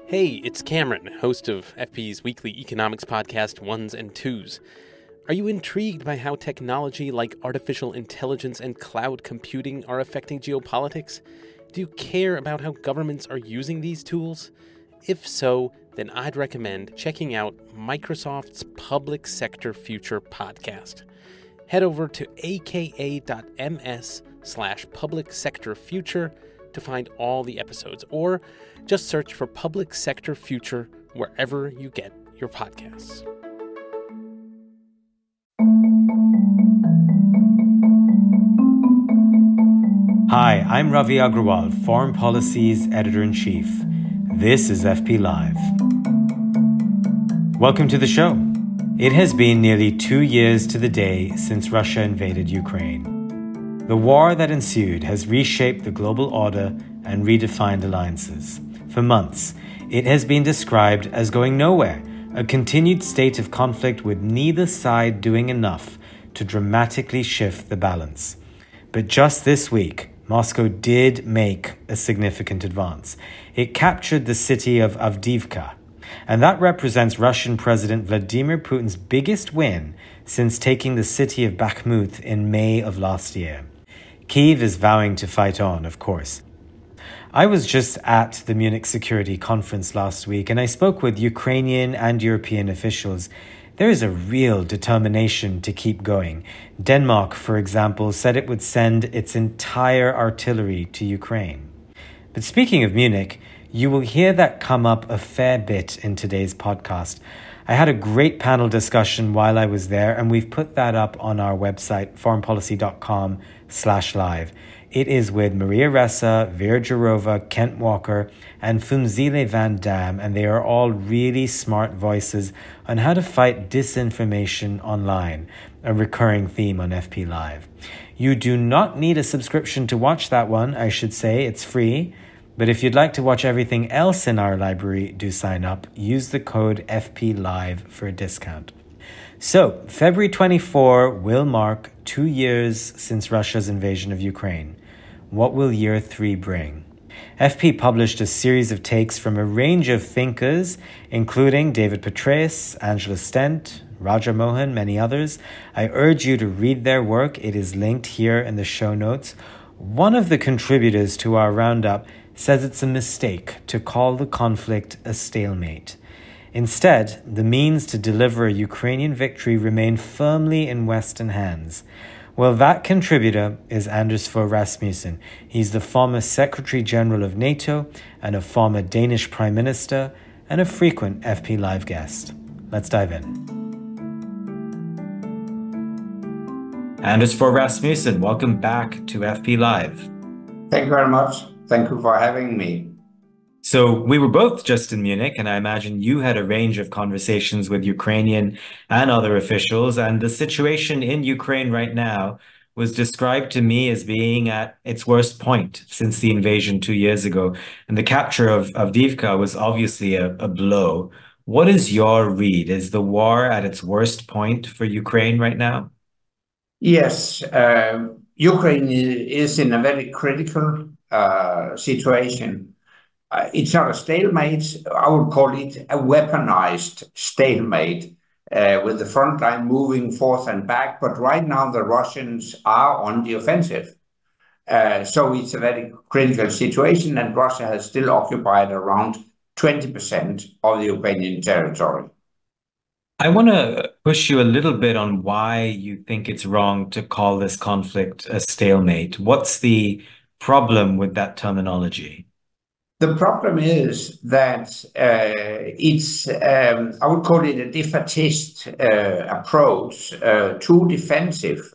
Hey, it's Cameron, host of FP's weekly economics podcast, Ones and Twos. Are you intrigued by how technology like artificial intelligence and cloud computing are affecting geopolitics? Do you care about how governments are using these tools? If so, then I'd recommend checking out Microsoft's Public Sector Future podcast. Head over to aka.ms/public sector future to find all the episodes, or just search for Public Sector Future wherever you get your podcasts. Hi, I'm Ravi Agrawal, Foreign Policy's Editor-in-Chief. This is FP Live. Welcome to the show. It has been nearly 2 years to the day since Russia invaded Ukraine. The war that ensued has reshaped the global order and redefined alliances. For months, it has been described as going nowhere, a continued state of conflict with neither side doing enough to dramatically shift the balance. But just this week, Moscow did make a significant advance. It captured the city of Avdiivka, and that represents Russian President Vladimir Putin's biggest win since taking the city of Bakhmut in May of last year. Kyiv is vowing to fight on, of course. I was just at the Munich Security Conference last week, and I spoke with Ukrainian and European officials. There is a real determination to keep going. Denmark, for example, said it would send its entire artillery to Ukraine. But speaking of Munich, you will hear that come up a fair bit in today's podcast. I had a great panel discussion while I was there, and we've put that up on our website, foreignpolicy.com/live. It is with Maria Ressa, Vera Jourova, Kent Walker, and Phumzile Van Dam, and they are all really smart voices on how to fight disinformation online, a recurring theme on FP Live. You do not need a subscription to watch that one, I should say. It's free. But if you'd like to watch everything else in our library, do sign up. Use the code FP Live for a discount. So, February 24 will mark 2 years since Russia's invasion of Ukraine. What will year 3 bring? FP published a series of takes from a range of thinkers, including David Petraeus, Angela Stent, Raja Mohan, many others. I urge you to read their work. It is linked here in the show notes. One of the contributors to our roundup says it's a mistake to call the conflict a stalemate. Instead, the means to deliver a Ukrainian victory remain firmly in Western hands. Well, that contributor is Anders Fogh Rasmussen. He's the former Secretary General of NATO and a former Danish Prime Minister and a frequent FP Live guest. Let's dive in. Anders Fogh Rasmussen, welcome back to FP Live. Thank you very much. Thank you for having me. So we were both just in Munich, and I imagine you had a range of conversations with Ukrainian and other officials, and the situation in Ukraine right now was described to me as being at its worst point since the invasion 2 years ago. And the capture of Avdiivka was obviously a blow. What is your read? Is the war at its worst point for Ukraine right now? Yes, Ukraine is in a very critical situation. It's not a stalemate. I would call it a weaponized stalemate with the front line moving forth and back. But right now, the Russians are on the offensive. So it's a very critical situation, and Russia has still occupied around 20% of the Ukrainian territory. I want to push you a little bit on why you think it's wrong to call this conflict a stalemate. What's the problem with that terminology? The problem is that it's, I would call it a defeatist approach, too defensive.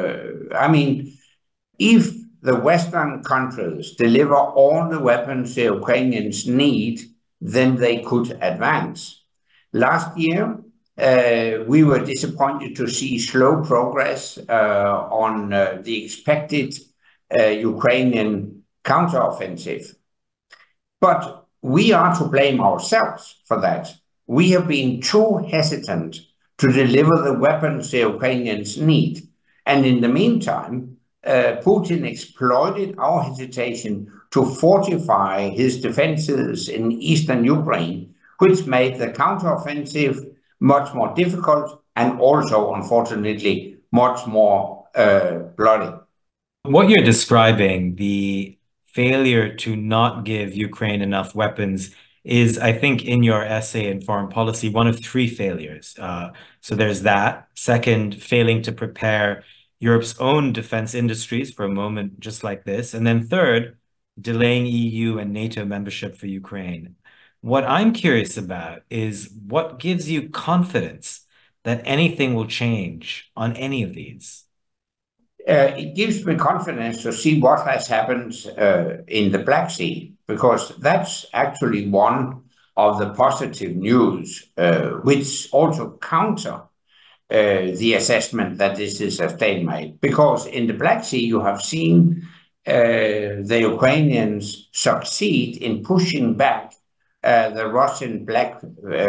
If the Western countries deliver all the weapons the Ukrainians need, then they could advance. Last year, we were disappointed to see slow progress on the expected Ukrainian counteroffensive. But we are to blame ourselves for that. We have been too hesitant to deliver the weapons the Ukrainians need. And in the meantime, Putin exploited our hesitation to fortify his defenses in eastern Ukraine, which made the counteroffensive much more difficult and also, unfortunately, much more bloody. What you're describing, the failure to not give Ukraine enough weapons, is, I think, in your essay in Foreign Policy, one of three failures. So there's that. Second, failing to prepare Europe's own defense industries for a moment just like this. And then third, delaying EU and NATO membership for Ukraine. What I'm curious about is what gives you confidence that anything will change on any of these? It gives me confidence to see what has happened in the Black Sea, because that's actually one of the positive news, which also counter the assessment that this is a stalemate. Because in the Black Sea, you have seen the Ukrainians succeed in pushing back the Russian Black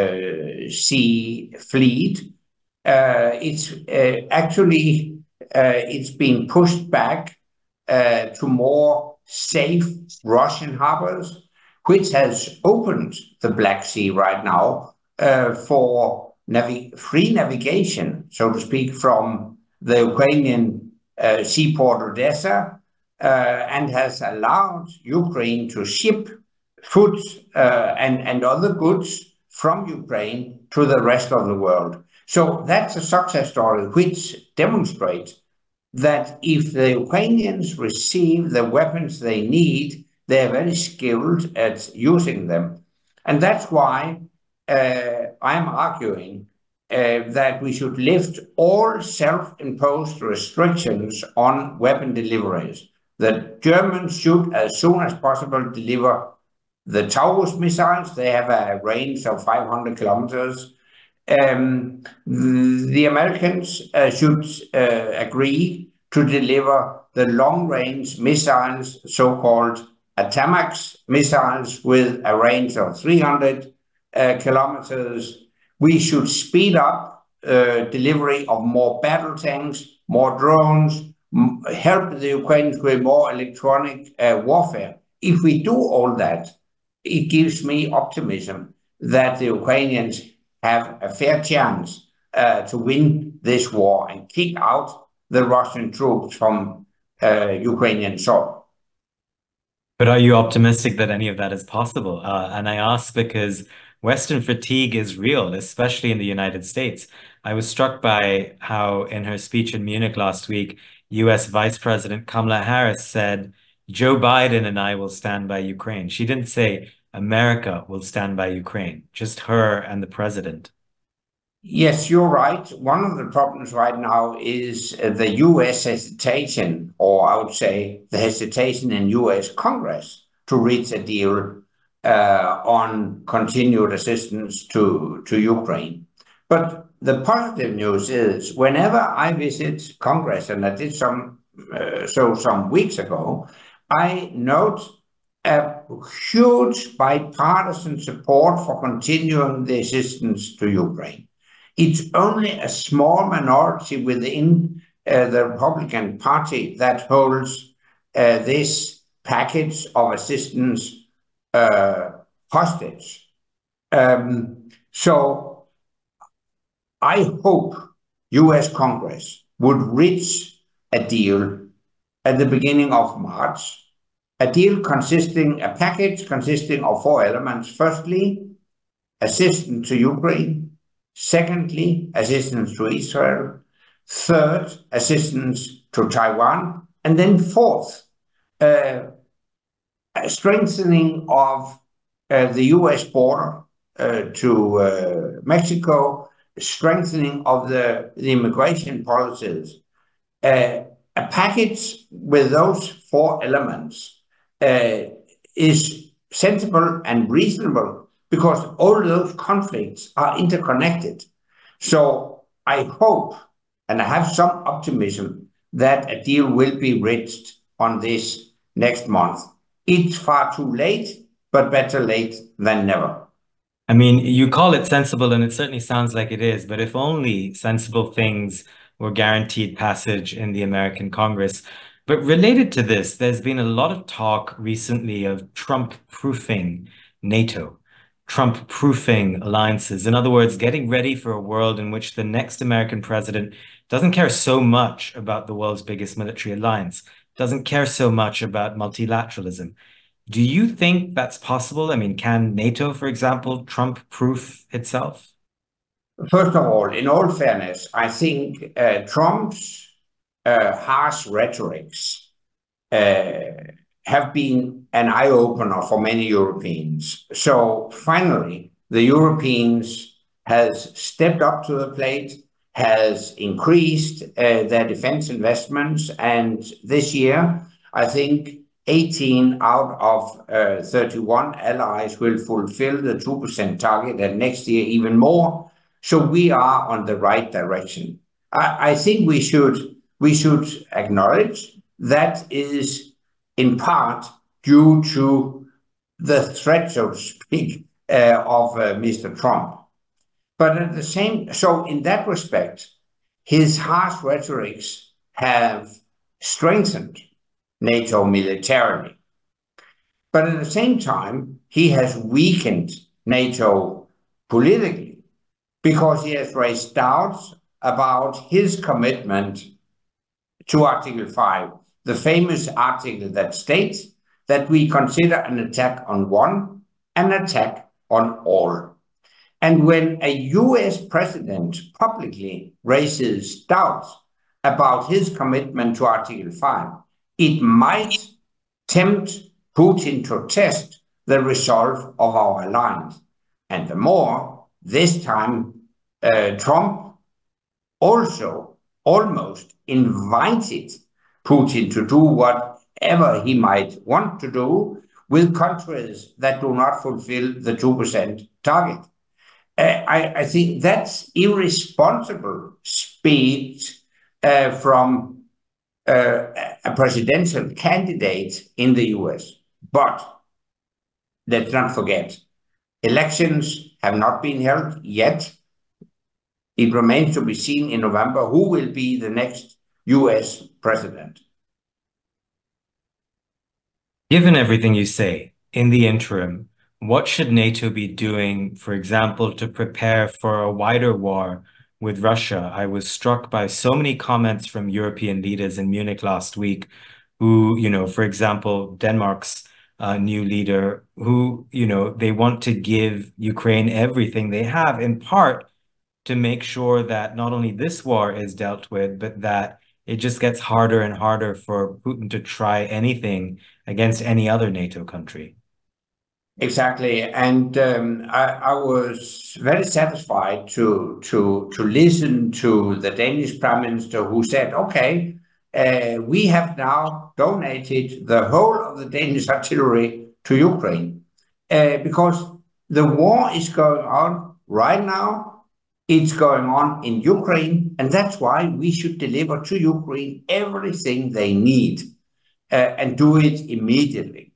Sea fleet. It's actually it's been pushed back to more safe Russian harbors, which has opened the Black Sea right now for free navigation, so to speak, from the Ukrainian seaport Odessa, and has allowed Ukraine to ship food and other goods from Ukraine to the rest of the world. So that's a success story which demonstrates that if the Ukrainians receive the weapons they need, they're very skilled at using them. And that's why I'm arguing that we should lift all self-imposed restrictions on weapon deliveries. The Germans should, as soon as possible, deliver the Taurus missiles. They have a range of 500 kilometers. The Americans should agree to deliver the long-range missiles, so-called ATACMS missiles, with a range of 300 kilometers. We should speed up delivery of more battle tanks, more drones, help the Ukrainians with more electronic warfare. If we do all that, it gives me optimism that the Ukrainians have a fair chance to win this war and kick out the Russian troops from Ukrainian soil. But are you optimistic that any of that is possible? And I ask because Western fatigue is real, especially in the United States. I was struck by how, in her speech in Munich last week, US Vice President Kamala Harris said, Joe Biden and I will stand by Ukraine. She didn't say America will stand by Ukraine, just her and the president. Yes, you're right. One of the problems right now is the US hesitation, or I would say the hesitation in US Congress to reach a deal on continued assistance to Ukraine. But the positive news is whenever I visit Congress, and I did some weeks ago, I note a huge bipartisan support for continuing the assistance to Ukraine. It's only a small minority within the Republican Party that holds this package of assistance hostage. So I hope US Congress would reach a deal at the beginning of March, a package consisting of four elements. Firstly, assistance to Ukraine. Secondly, assistance to Israel. Third, assistance to Taiwan. And then fourth, a strengthening of the US border to Mexico, strengthening of the immigration policies. A package with those four elements is sensible and reasonable because all those conflicts are interconnected. So I hope, and I have some optimism, that a deal will be reached on this next month. It's far too late, but better late than never. I mean, you call it sensible, and it certainly sounds like it is, but if only sensible things were guaranteed passage in the American Congress. But related to this, there's been a lot of talk recently of Trump-proofing NATO, Trump-proofing alliances. In other words, getting ready for a world in which the next American president doesn't care so much about the world's biggest military alliance, doesn't care so much about multilateralism. Do you think that's possible? I mean, can NATO, for example, Trump-proof itself? First of all, in all fairness, I think Trump's harsh rhetorics have been an eye-opener for many Europeans. So finally, the Europeans has stepped up to the plate, has increased their defense investments, and this year, I think 18 out of 31 allies will fulfill the 2% target, and next year even more. So we are on the right direction. I think we should acknowledge that is in part due to the threat, so to speak, of Mr. Trump. But at the same, so in that respect, his harsh rhetorics have strengthened NATO militarily. But at the same time, he has weakened NATO politically because he has raised doubts about his commitment to Article 5, the famous article that states that we consider an attack on one an attack on all. And when a US president publicly raises doubts about his commitment to Article 5, it might tempt Putin to test the resolve of our alliance. And the more, this time, Trump also almost invited Putin to do whatever he might want to do with countries that do not fulfill the 2% target. I think that's irresponsible speech from a presidential candidate in the US. But let's not forget, elections have not been held yet. It remains to be seen in November who will be the next US president. Given everything you say, in the interim, what should NATO be doing, for example, to prepare for a wider war with Russia? I was struck by so many comments from European leaders in Munich last week who, for example, Denmark's new leader, who, they want to give Ukraine everything they have, in part to make sure that not only this war is dealt with, but that it just gets harder and harder for Putin to try anything against any other NATO country. Exactly, and I was very satisfied to listen to the Danish Prime Minister who said, "Okay, we have now donated the whole of the Danish artillery to Ukraine because the war is going on right now. It's going on in Ukraine, and that's why we should deliver to Ukraine everything they need and do it immediately."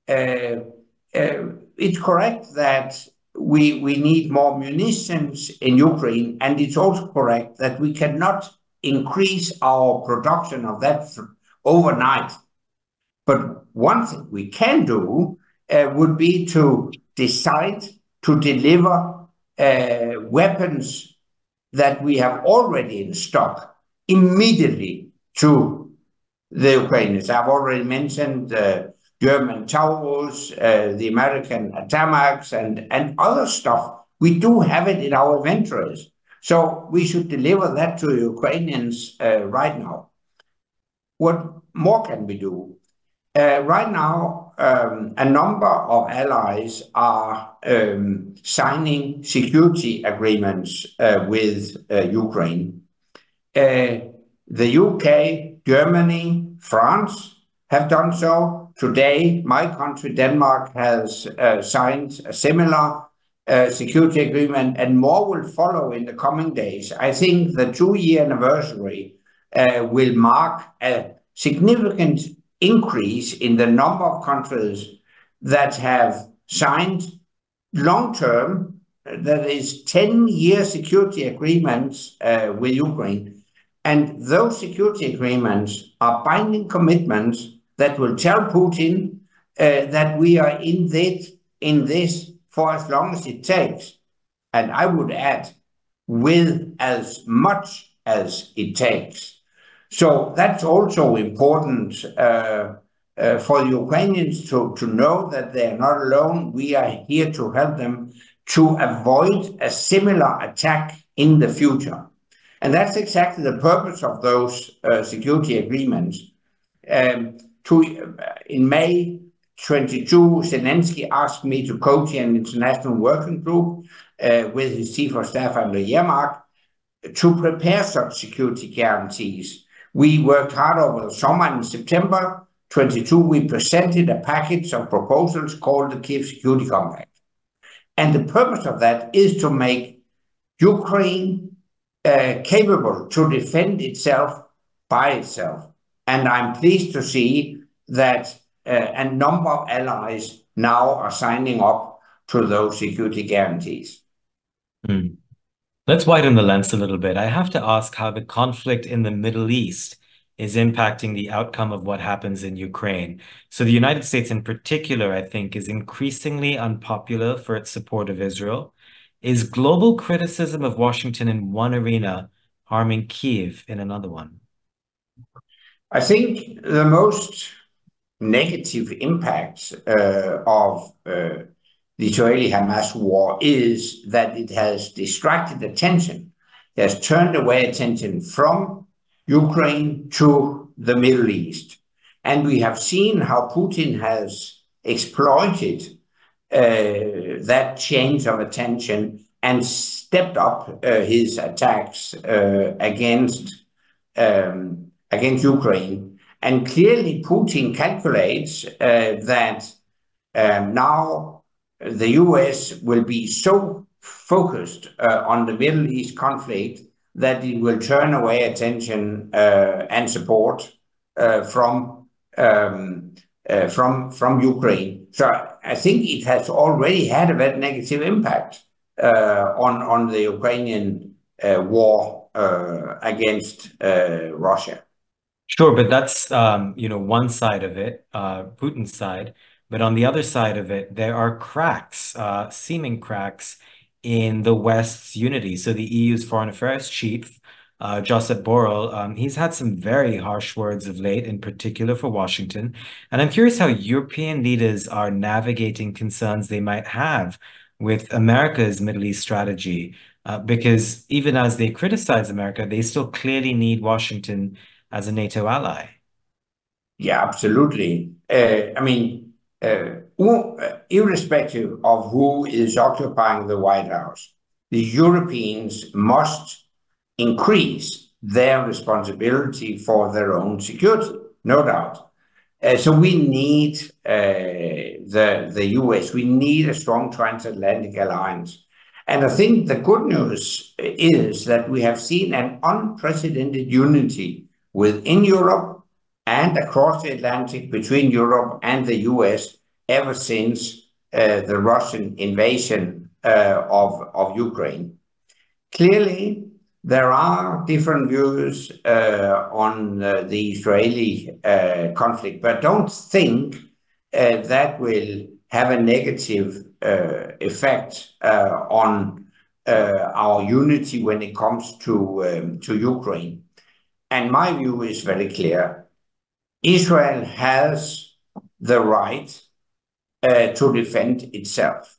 It's correct that we need more munitions in Ukraine, and it's also correct that we cannot increase our production of that overnight. But one thing we can do would be to decide to deliver weapons that we have already in stock immediately to the Ukrainians. I've already mentioned German Taurus, the American ATACMS, and other stuff. We do have it in our inventories. So we should deliver that to the Ukrainians right now. What more can we do? Right now, a number of allies are signing security agreements with Ukraine. The UK, Germany, France have done so. Today, my country, Denmark, has signed a similar security agreement, and more will follow in the coming days. I think the 2-year anniversary will mark a significant increase in the number of countries that have signed long-term, that is 10-year security agreements with Ukraine. And those security agreements are binding commitments that will tell Putin that we are in this for as long as it takes. And I would add, with as much as it takes. So that's also important for the Ukrainians to know that they're not alone. We are here to help them to avoid a similar attack in the future. And that's exactly the purpose of those security agreements. In May 22, Zelensky asked me to co-chair an international working group with his chief of staff, Andriy Yermak, to prepare such security guarantees. We worked hard over the summer. In September 22, we presented a package of proposals called the Kiev Security Compact. And the purpose of that is to make Ukraine capable to defend itself by itself. And I'm pleased to see that a number of allies now are signing up to those security guarantees. Let's widen the lens a little bit. I have to ask how the conflict in the Middle East is impacting the outcome of what happens in Ukraine. So the United States in particular, I think, is increasingly unpopular for its support of Israel. Is global criticism of Washington in one arena harming Kyiv in another one? I think the most negative impact of the Israeli-Hamas war is that it has distracted attention. It has turned away attention from Ukraine to the Middle East. And we have seen how Putin has exploited that change of attention and stepped up his attacks against Ukraine. And clearly Putin calculates that now the US will be so focused on the Middle East conflict that it will turn away attention and support from Ukraine. So I think it has already had a very negative impact on the Ukrainian war against Russia. Sure, but that's one side of it, Putin's side. But on the other side of it, there are cracks, seeming cracks in the West's unity. So the EU's foreign affairs chief, Josep Borrell, he's had some very harsh words of late, in particular for Washington. And I'm curious how European leaders are navigating concerns they might have with America's Middle East strategy, because even as they criticize America, they still clearly need Washington as a NATO ally. Yeah, absolutely. Irrespective of who is occupying the White House, the Europeans must increase their responsibility for their own security, no doubt. So we need the US, we need a strong transatlantic alliance. And I think the good news is that we have seen an unprecedented unity within Europe and across the Atlantic between Europe and the US ever since the Russian invasion of Ukraine. Clearly, there are different views on the Israeli conflict, but don't think that will have a negative effect on our unity when it comes to Ukraine. And my view is very clear. Israel has the right to defend itself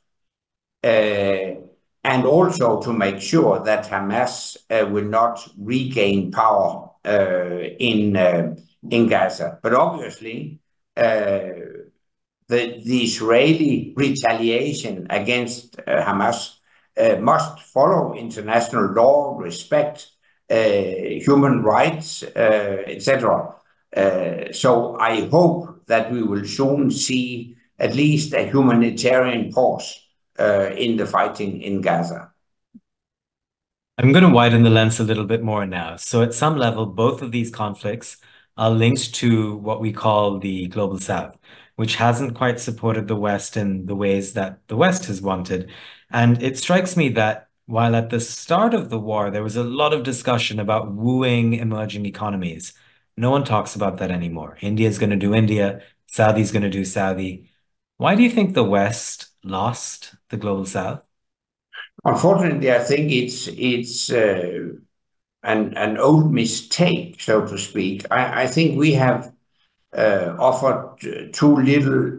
and also to make sure that Hamas will not regain power in Gaza. But obviously, the Israeli retaliation against Hamas must follow international law, respect human rights, etc. So I hope that we will soon see at least a humanitarian pause in the fighting in Gaza. I'm going to widen the lens a little bit more now. So at some level, both of these conflicts are linked to what we call the Global South, which hasn't quite supported the West in the ways that the West has wanted. And it strikes me that While at the start of the war, there was a lot of discussion about wooing emerging economies. No one talks about that anymore. India's going to do India, Saudi's going to do Saudi. Why do you think the West lost the global South? Unfortunately, I think it's an old mistake, so to speak. I think we have offered too little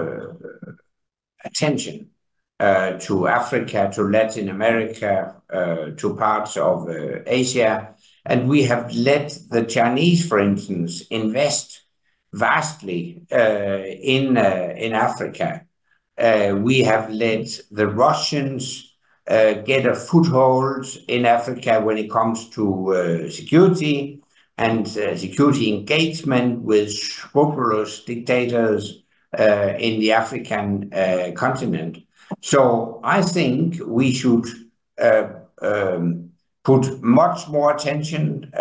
attention to Africa, to Latin America, to parts of Asia. And we have let the Chinese, for instance, invest vastly in Africa. We have let the Russians get a foothold in Africa when it comes to security and security engagement with scrupulous dictators in the African continent. So I think we should uh, um, put much more attention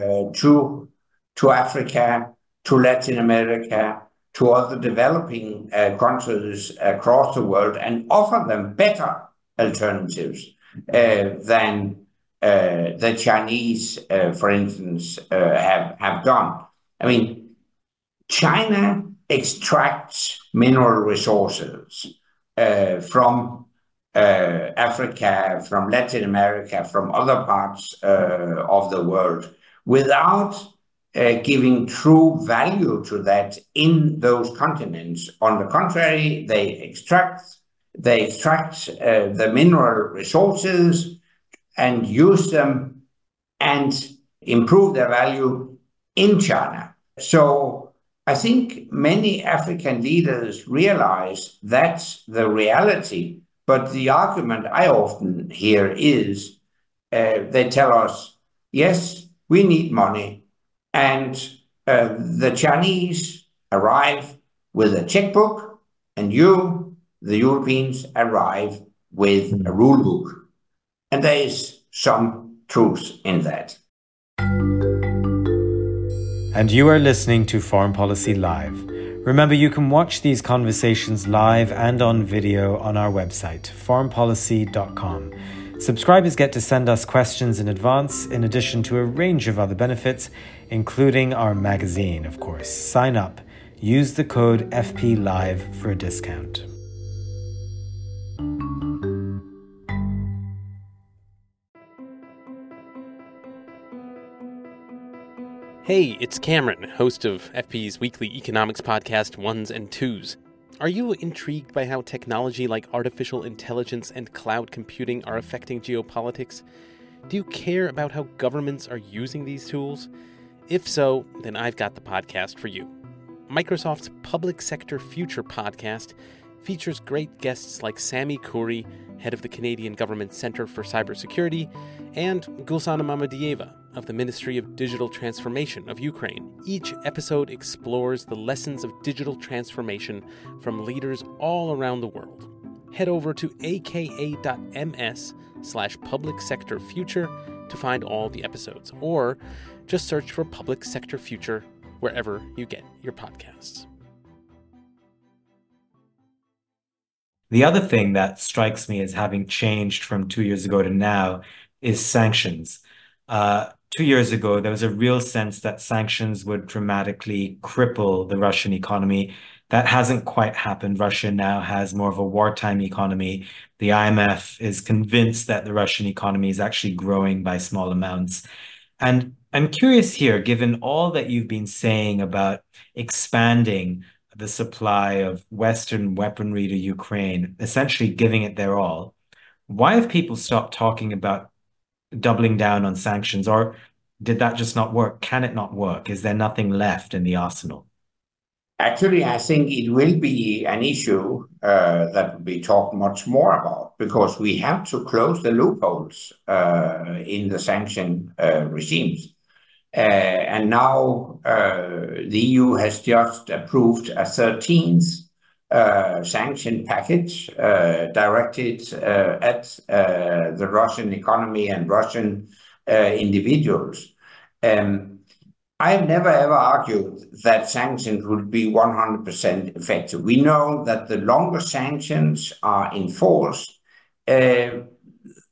to Africa, to Latin America, to other developing countries across the world, and offer them better alternatives than the Chinese, for instance, have done. I mean, China extracts mineral resources from Africa, from Latin America, from other parts of the world without giving true value to that in those continents. On the contrary, they extract the mineral resources and use them and improve their value in China. So I think many African leaders realize that's the reality. But the argument I often hear is they tell us, yes, we need money. And the Chinese arrive with a checkbook, and you, the Europeans, arrive with a rule book. And there is some truth in that. And you are listening to Foreign Policy Live. Remember, you can watch these conversations live and on video on our website, foreignpolicy.com. Subscribers get to send us questions in advance, in addition to a range of other benefits, including our magazine, of course. Sign up. Use the code FPLIVE for a discount. Hey, it's Cameron, host of FP's weekly economics podcast, Ones and Twos. Are you intrigued by how technology like artificial intelligence and cloud computing are affecting geopolitics? Do you care about how governments are using these tools? If so, then I've got the podcast for you. Microsoft's Public Sector Future podcast features great guests like Sami Khoury, head of the Canadian Government Centre for Cybersecurity, and Gulsana Mamadieva of the Ministry of Digital Transformation of Ukraine. Each episode explores the lessons of digital transformation from leaders all around the world. Head over to aka.ms/public sector future to find all the episodes, or just search for Public Sector Future wherever you get your podcasts. The other thing that strikes me as having changed from 2 years ago to now is sanctions. 2 years ago, there was a real sense that sanctions would dramatically cripple the Russian economy. That hasn't quite happened. Russia now has more of a wartime economy. The IMF is convinced that the Russian economy is actually growing by small amounts. And I'm curious here, given all that you've been saying about expanding the supply of Western weaponry to Ukraine, essentially giving it their all, why have people stopped talking about doubling down on sanctions? Or did that just not work? Can it not work? Is there nothing left in the arsenal? Actually, I think it will be an issue that will be talked much more about, because we have to close the loopholes in the sanction regimes. And now the EU has just approved a 13th sanction package directed at the Russian economy and Russian individuals. I've never ever argued that sanctions would be 100% effective. We know that the longer sanctions are enforced,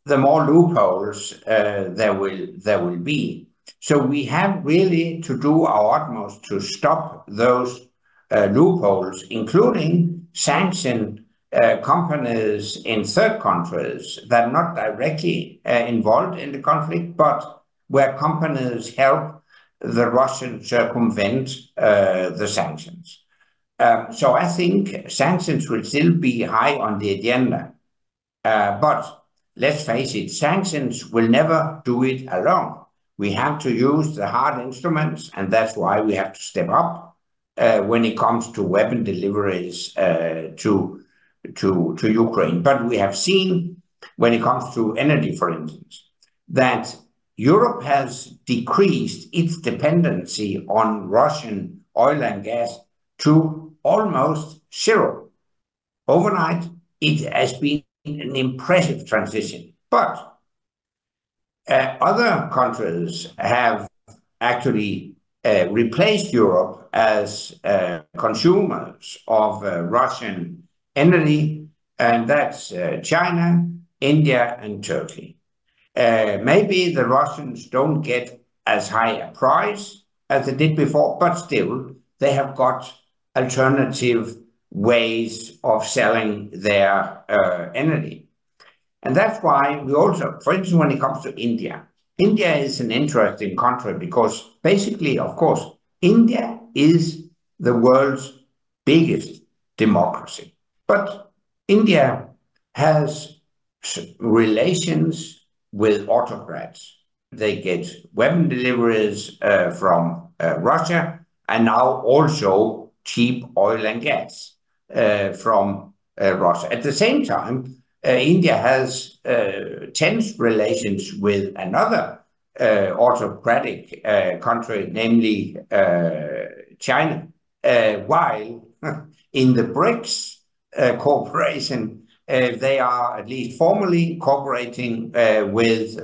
the more loopholes there will be. So we have really to do our utmost to stop those loopholes, including sanction companies in third countries that are not directly involved in the conflict, but where companies help the Russians circumvent the sanctions. So I think sanctions will still be high on the agenda. But let's face it, sanctions will never do it alone. We have to use the hard instruments, and that's why we have to step up when it comes to weapon deliveries to Ukraine. But we have seen, when it comes to energy, for instance, that Europe has decreased its dependency on Russian oil and gas to almost zero. Overnight, it has been an impressive transition. But other countries have actually replaced Europe as consumers of Russian energy, and that's China, India, and Turkey. Maybe the Russians don't get as high a price as they did before, but still they have got alternative ways of selling their energy. And that's why we also, for instance, when it comes to India, India is an interesting country because basically, of course, India is the world's biggest democracy. But India has relations with autocrats. They get weapon deliveries from Russia, and now also cheap oil and gas from Russia. At the same time, India has tense relations with another autocratic country, namely China, while in the BRICS cooperation, they are at least formally cooperating with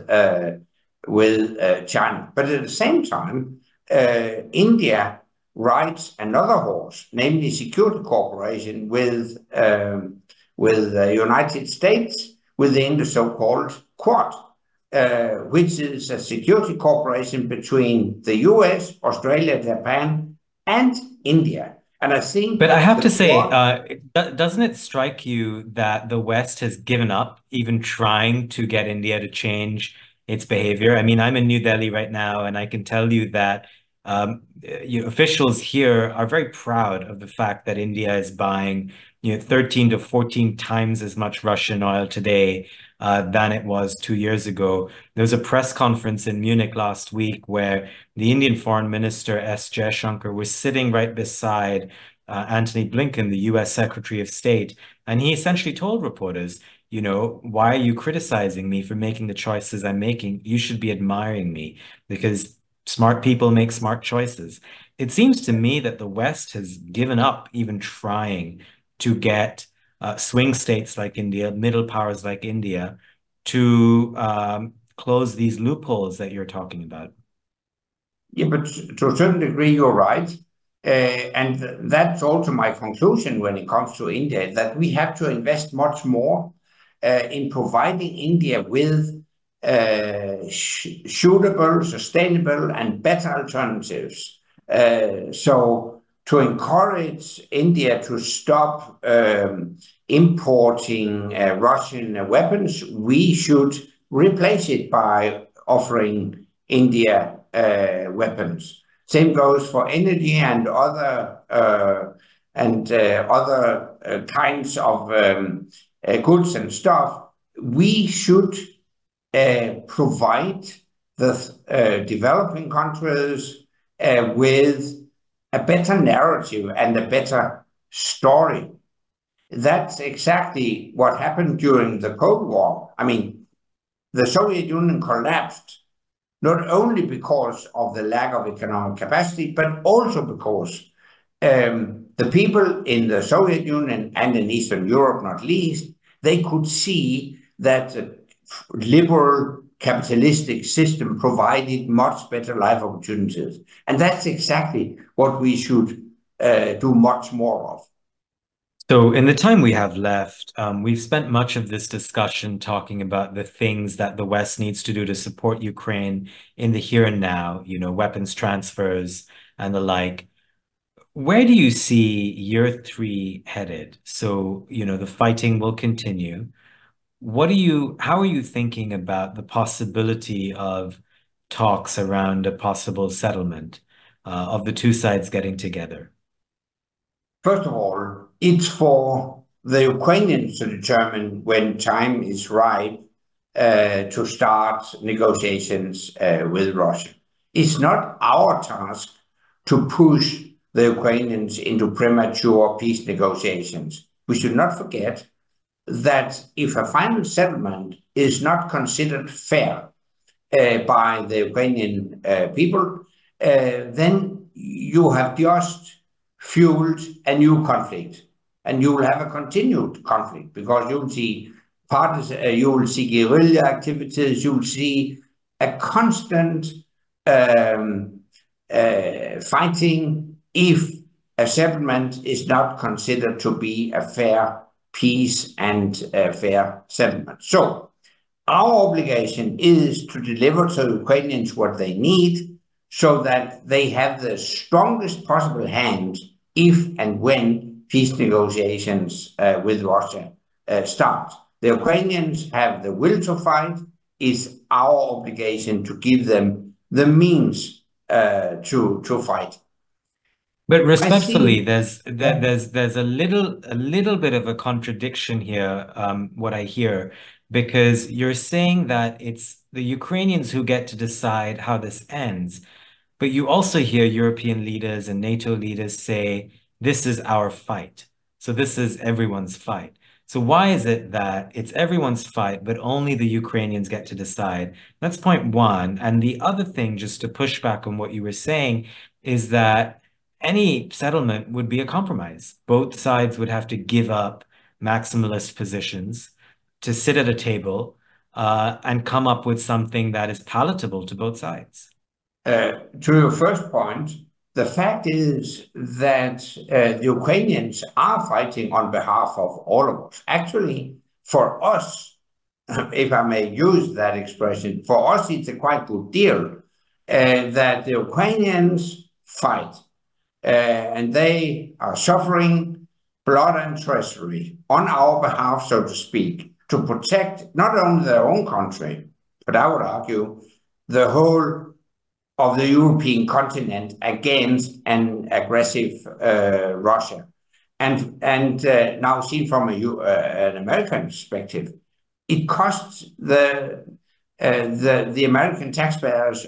China. But at the same time, India rides another horse, namely security cooperation with the United States within the so-called Quad, which is a security cooperation between the US, Australia, Japan, and India. And I think, but I have to say, doesn't it strike you that the West has given up even trying to get India to change its behavior? I mean, I'm in New Delhi right now, and I can tell you that officials here are very proud of the fact that India is buying 13 to 14 times as much Russian oil today than it was 2 years ago. There was a press conference in Munich last week where the Indian Foreign Minister S. Jaishankar was sitting right beside Antony Blinken, the US Secretary of State, and he essentially told reporters, why are you criticizing me for making the choices I'm making? You should be admiring me because smart people make smart choices. It seems to me that the West has given up even trying to get swing states like India, middle powers like India, to close these loopholes that you're talking about. Yeah, but to a certain degree, you're right. And that's also my conclusion when it comes to India, that we have to invest much more in providing India with suitable, sustainable, and better alternatives. So to encourage India to stop importing Russian weapons, we should replace it by offering India weapons. Same goes for energy and other kinds of goods and stuff. We should provide the developing countries with a better narrative and a better story. That's exactly what happened during the Cold War. I mean, the Soviet Union collapsed not only because of the lack of economic capacity, but also because the people in the Soviet Union and in Eastern Europe, not least, they could see that liberal capitalistic system provided much better life opportunities. And that's exactly what we should do much more of. So, in the time we have left, we've spent much of this discussion talking about the things that the West needs to do to support Ukraine in the here and now, weapons transfers and the like. Where do you see year three headed? So, the fighting will continue. How are you thinking about the possibility of talks around a possible settlement, of the two sides getting together? First of all, it's for the Ukrainians to determine when time is right to start negotiations with Russia. It's not our task to push the Ukrainians into premature peace negotiations. We should not forget that if a final settlement is not considered fair by the Ukrainian people, then you have just fueled a new conflict, and you will have a continued conflict because you will see parties, you will see guerrilla activities, you will see a constant fighting if a settlement is not considered to be a fair peace and a fair settlement. So our obligation is to deliver to the Ukrainians what they need so that they have the strongest possible hand if and when peace negotiations with Russia start. The Ukrainians have the will to fight. It's our obligation to give them the means to fight. But respectfully, there's a little bit of a contradiction here, what I hear, because you're saying that it's the Ukrainians who get to decide how this ends, but you also hear European leaders and NATO leaders say, this is our fight. So this is everyone's fight. So why is it that it's everyone's fight, but only the Ukrainians get to decide? That's point one. And the other thing, just to push back on what you were saying, is that any settlement would be a compromise. Both sides would have to give up maximalist positions to sit at a table and come up with something that is palatable to both sides. To your first point, the fact is that the Ukrainians are fighting on behalf of all of us. Actually, for us, if I may use that expression, for us it's a quite good deal that the Ukrainians fight. And they are suffering blood and treachery on our behalf, so to speak, to protect not only their own country, but I would argue the whole of the European continent against an aggressive Russia. And now seen from an American perspective, it costs the American taxpayers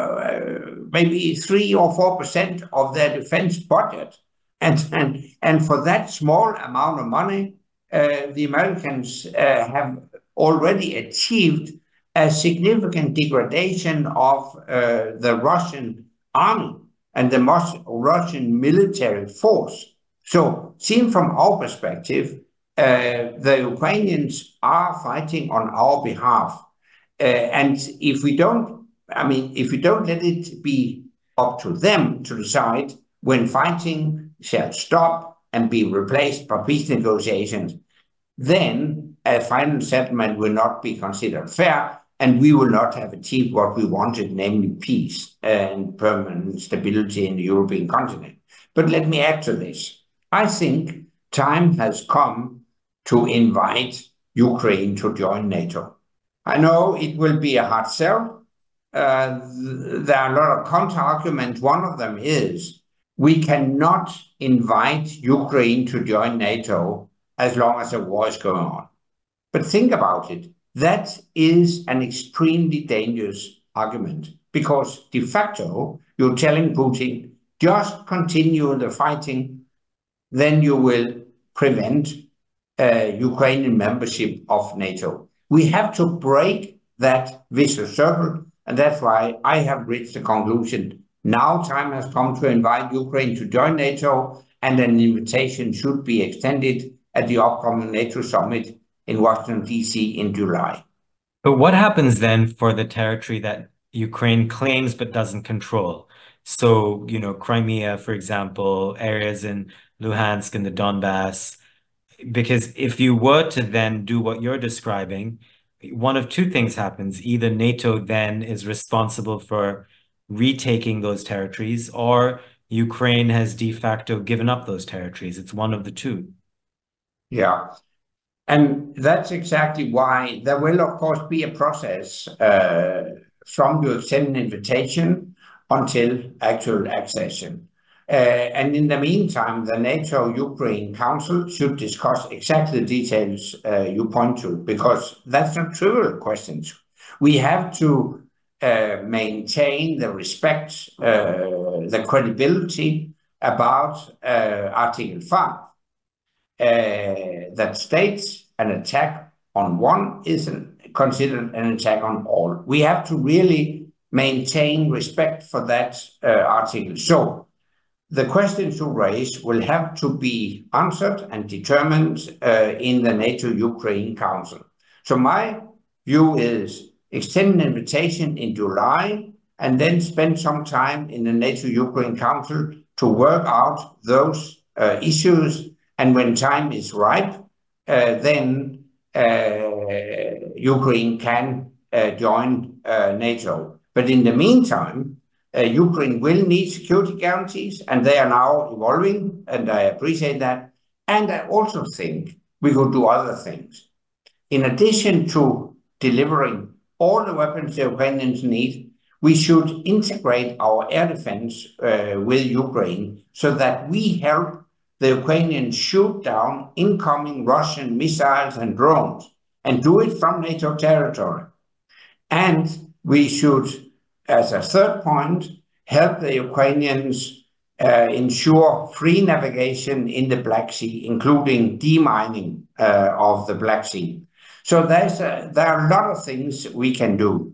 maybe 3 or 4% of their defense budget, and for that small amount of money, the Americans have already achieved a significant degradation of the Russian army and the Russian military force. So, seen from our perspective, the Ukrainians are fighting on our behalf. And if we don't let it be up to them to decide when fighting shall stop and be replaced by peace negotiations, then a final settlement will not be considered fair, and we will not have achieved what we wanted, namely peace and permanent stability in the European continent. But let me add to this. I think time has come to invite Ukraine to join NATO. I know it will be a hard sell. There are a lot of counter-arguments. One of them is we cannot invite Ukraine to join NATO as long as a war is going on. But think about it. That is an extremely dangerous argument because de facto, you're telling Putin, just continue the fighting, then you will prevent Ukrainian membership of NATO. We have to break that vicious circle, and that's why I have reached the conclusion now time has come to invite Ukraine to join NATO, and an invitation should be extended at the upcoming NATO summit in Washington, D.C. in July. But what happens then for the territory that Ukraine claims but doesn't control? So, Crimea, for example, areas in Luhansk and the Donbass, because if you were to then do what you're describing, one of two things happens. Either NATO then is responsible for retaking those territories, or Ukraine has de facto given up those territories. It's one of the two. Yeah. And that's exactly why there will, of course, be a process from you send an invitation until actual accession. And in the meantime, the NATO-Ukraine Council should discuss exactly the details you point to, because that's not trivial questions. We have to maintain the respect, the credibility about Article 5 that states an attack on one is considered an attack on all. We have to really maintain respect for that article. So the questions you raise will have to be answered and determined in the NATO-Ukraine Council. So my view is extend an invitation in July and then spend some time in the NATO-Ukraine Council to work out those issues. And when time is right, then Ukraine can join NATO. But in the meantime, Ukraine will need security guarantees, and they are now evolving, and I appreciate that. And I also think we could do other things. In addition to delivering all the weapons the Ukrainians need, we should integrate our air defense with Ukraine so that we help the Ukrainians shoot down incoming Russian missiles and drones and do it from NATO territory. And we should, as a third point, help the Ukrainians ensure free navigation in the Black Sea, including demining of the Black Sea. So there are a lot of things we can do.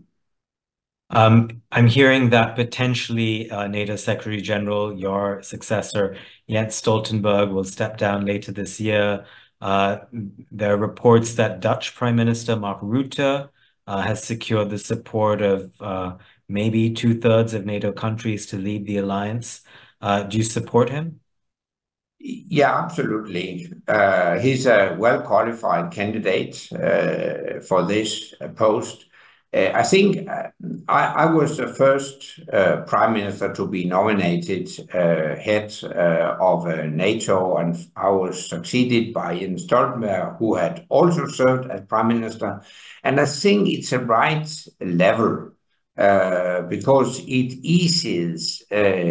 I'm hearing that potentially NATO Secretary General, your successor, Jens Stoltenberg, will step down later this year. There are reports that Dutch Prime Minister Mark Rutte has secured the support of maybe 2/3 of NATO countries to lead the alliance. Do you support him? Yeah, absolutely. He's a well-qualified candidate for this post. I think I was the first prime minister to be nominated head of NATO, and I was succeeded by Jens Stoltenberg, who had also served as prime minister. And I think it's a right level because it eases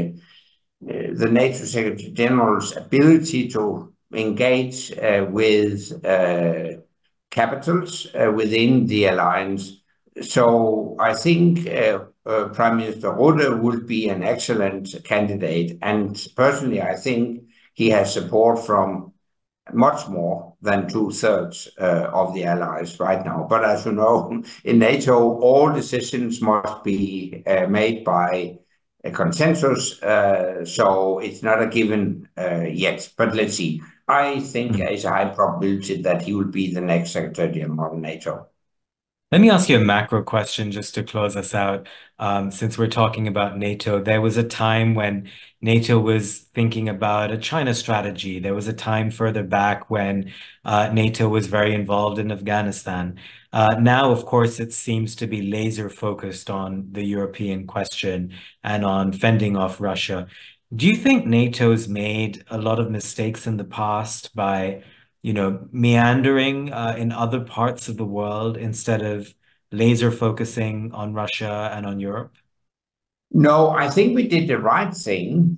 the NATO Secretary General's ability to engage with capitals within the alliance. So I think Prime Minister Rutte would be an excellent candidate. And personally, I think he has support from much more than 2/3 of the allies right now. But as you know, in NATO, all decisions must be made by a consensus. So it's not a given yet. But let's see. I think there is a high probability that he will be the next Secretary General of NATO. Let me ask you a macro question just to close us out. Since we're talking about NATO, there was a time when NATO was thinking about a China strategy. There was a time further back when NATO was very involved in Afghanistan. Now, of course, it seems to be laser focused on the European question and on fending off Russia. Do you think NATO's made a lot of mistakes in the past by meandering in other parts of the world instead of laser focusing on Russia and on Europe? No, I think we did the right thing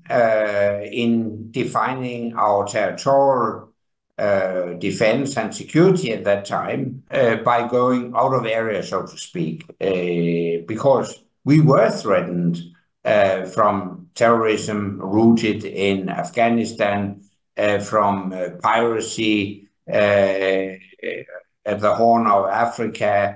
in defining our territorial defense and security at that time by going out of area, so to speak, because we were threatened from terrorism rooted in Afghanistan, from piracy at the Horn of Africa.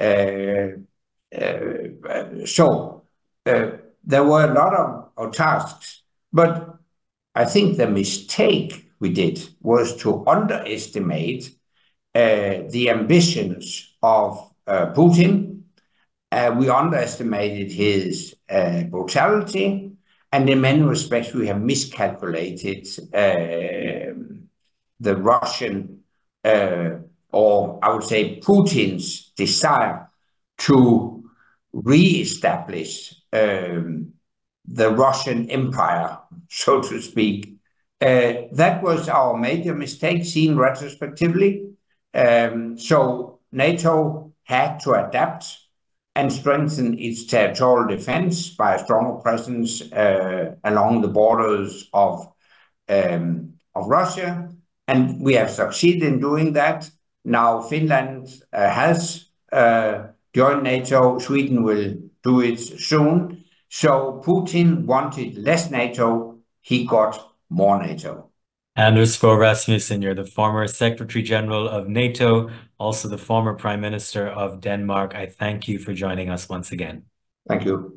So there were a lot of tasks, but I think the mistake we did was to underestimate the ambitions of Putin. We underestimated his brutality. And in many respects, we have miscalculated the Russian or I would say Putin's desire to re-establish the Russian Empire, so to speak. That was our major mistake seen retrospectively. So NATO had to adapt and strengthen its territorial defense by a stronger presence along the borders of Russia. And we have succeeded in doing that. Now Finland has joined NATO. Sweden will do it soon. So Putin wanted less NATO. He got more NATO. Anders Fogh Rasmussen, you're the former Secretary General of NATO, also the former Prime Minister of Denmark. I thank you for joining us once again. Thank you.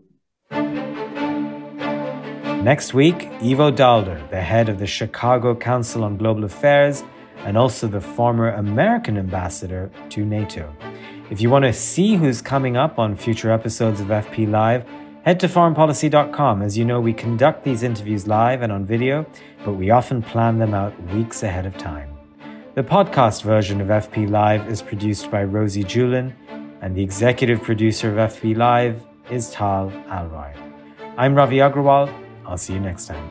Next week, Ivo Daalder, the head of the Chicago Council on Global Affairs and also the former American ambassador to NATO. If you want to see who's coming up on future episodes of FP Live, head to foreignpolicy.com. As you know, we conduct these interviews live and on video, but we often plan them out weeks ahead of time. The podcast version of FP Live is produced by Rosie Julin, and the executive producer of FP Live is Tal Alroy. I'm Ravi Agrawal. I'll see you next time.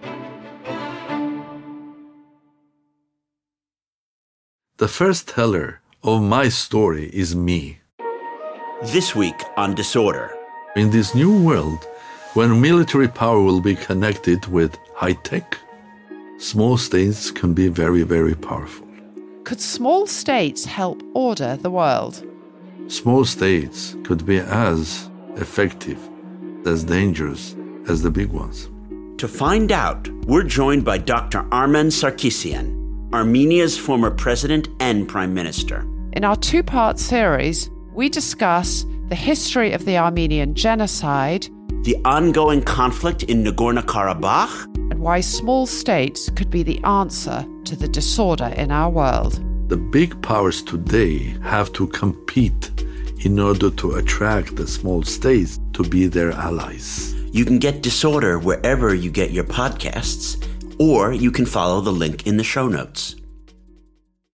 The first teller of my story is me. This week on Disorder. In this new world, when military power will be connected with high tech, small states can be very, very powerful. Could small states help order the world? Small states could be as effective, as dangerous as the big ones. To find out, we're joined by Dr. Armen Sarkisian, Armenia's former president and prime minister. In our two-part series, we discuss the history of the Armenian genocide, the ongoing conflict in Nagorno-Karabakh, and why small states could be the answer to the disorder in our world. The big powers today have to compete in order to attract the small states to be their allies. You can get Disorder wherever you get your podcasts, or you can follow the link in the show notes.